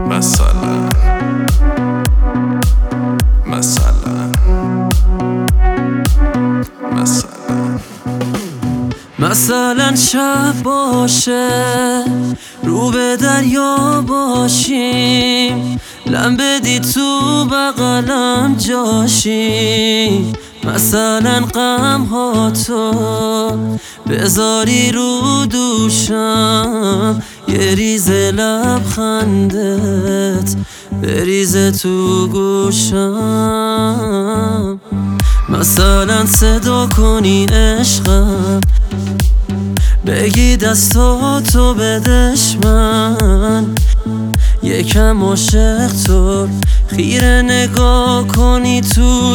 مثلا مثلا شب باشه رو به دریا باشیم، لم بدی تو بغلم جاشی. مثلا غم ها تو بذاری رو دوشم، یه ریز لبخندت بریزه تو گوشم. مثلا صدا کنی عشقم، بگی دستاتو بدش من، یکم عاشق تو خیره نگاه کنی تو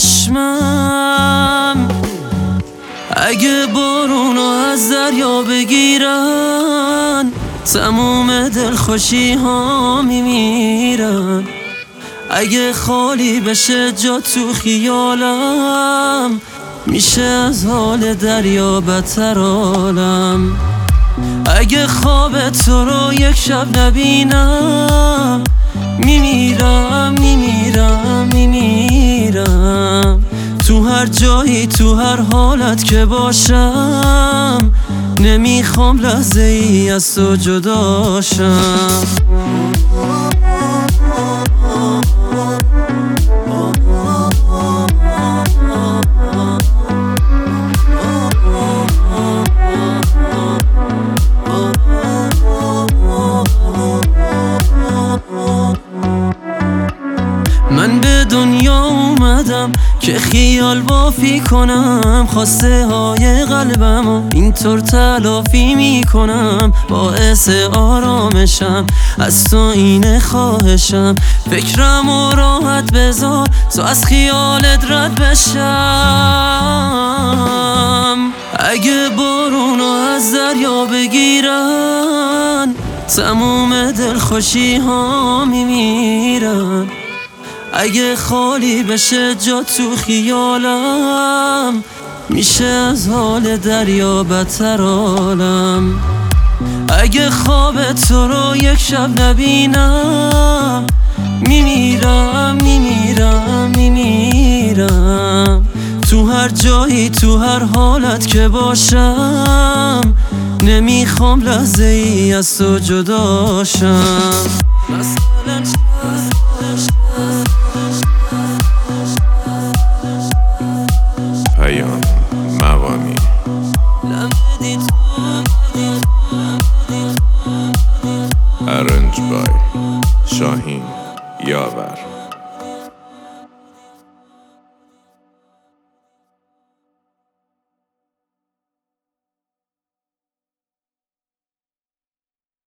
چشمم. اگه بارونو از دریا بگیرن، تموم دلخوشی ها میمیرن. اگه خالی بشه جا تو خیالم، میشه از حال دریا بدتر عالم. اگه خواب تو رو یک شب نبینم، میمیرم میمیرم میمیرم. تو هر جایی تو هر حالت که باشم، نمیخوام لحظه ای از تو جداشم. من به دنیا اومدم که خیال بافی کنم، خواسته های قلبم اینطور تلافی میکنم. باعث آرامشم از تو اینه خواهشم، فکرم و راحت بذار تو از خیالت رد بشم. اگه بارونو از دریا بگیرن، تموم دلخوشی ها میمیرن. اگه خالی بشه جا تو خیالم، میشه از حال دریا بدتر عالم. اگه خواب تو رو یک شب نبینم، میمیرم میمیرم میمیرم. تو هر جایی تو هر حالت که باشم، نمیخوام لحظه ای از تو جداشم. پیام موانی Arranged by شاهین یاور.